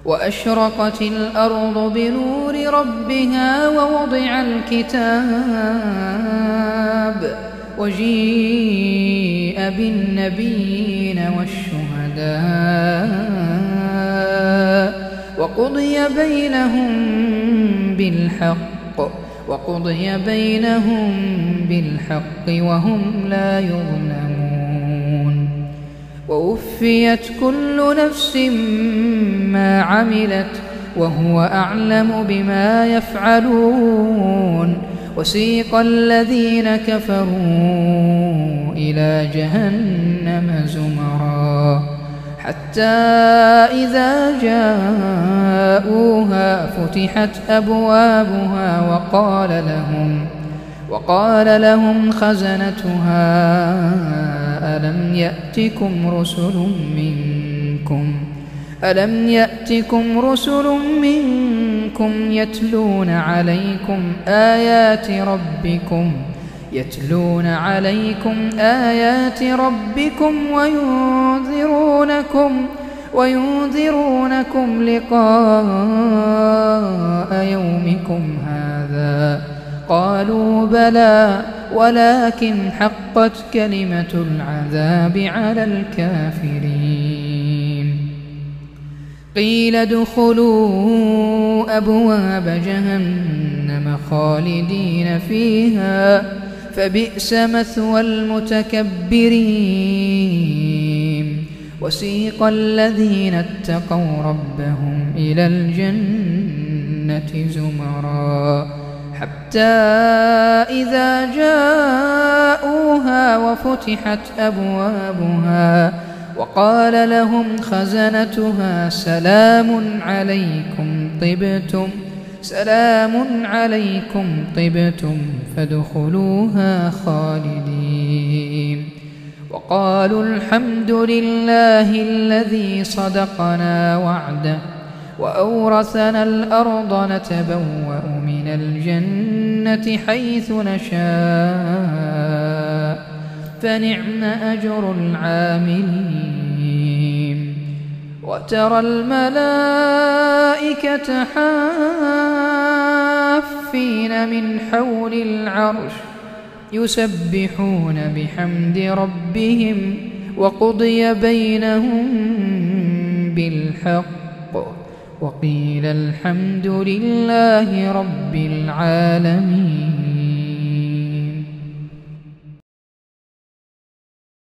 وأشرقت الأرض بنور ربها ووضع الكتاب وجيء بالنبيين والشهداء وقضي بينهم بالحق وهم لا يظلمون ووفيت كل نفس ما عملت وهو أعلم بما يفعلون وسيق الذين كفروا إلى جهنم زمرا حتى إذا جاءوها فتحت أبوابها وقال لهم خزنتها ألم يأتكم رسل منكم يتلون عليكم آيات ربكم وينذرونكم لقاء يومكم هذا قالوا بلى ولكن حقت كلمة العذاب على الكافرين قيل ادخلوا أبواب جهنم خالدين فيها فبئس مثوى المتكبرين وسيق الذين اتقوا ربهم إلى الجنة زمرا حتى إذا جاءوها وفتحت أبوابها وقال لهم خزنتها سلام عليكم طبتم فادخلوها خالدين وقالوا الحمد لله الذي صدقنا وعده وأورثنا الأرض نتبوأ من الجنة حيث نشاء فنعم أجر العاملين وترى الملائكة حافين من حول العرش يسبحون بحمد ربهم وقضي بينهم بالحق وقيل الحمد لله رب العالمين.